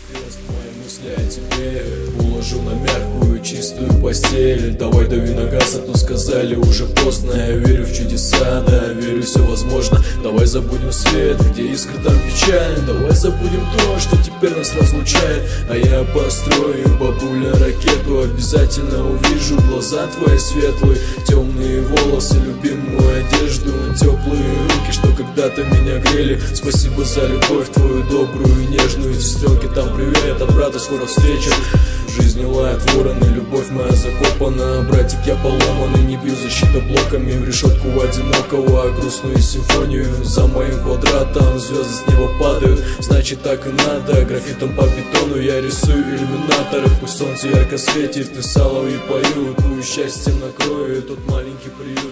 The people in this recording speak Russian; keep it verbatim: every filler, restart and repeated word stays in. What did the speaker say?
Крест мои мысли о тебе уложу на мягкую чистую постель. Давай дави на газ, а то сказали уже поздно. Я верю в чудеса, да, верю, все возможно. Давай забудем свет, где искры, там печаль. Давай забудем то, что теперь нас разлучает. А я построю, бабуля, ракету. Обязательно увижу глаза твои светлые, темные волосы, любимую одежду, теплые руки, что когда-то меня грели. Спасибо за любовь твою добрую и нежную. Сестренки, там привет от брата, скоро встреча. В жизни лает вороны, любовь моя закопана. Братик, я поломанный, не бью защита блоками в решетку одинокого. Грустную симфонию за моим квадратом. Звезды с неба падают, значит так и надо. Графитом по бетону я рисую иллюминаторы. Пусть солнце ярко светит, и соловьи поют. Пусть счастьем накроет тот маленький приют.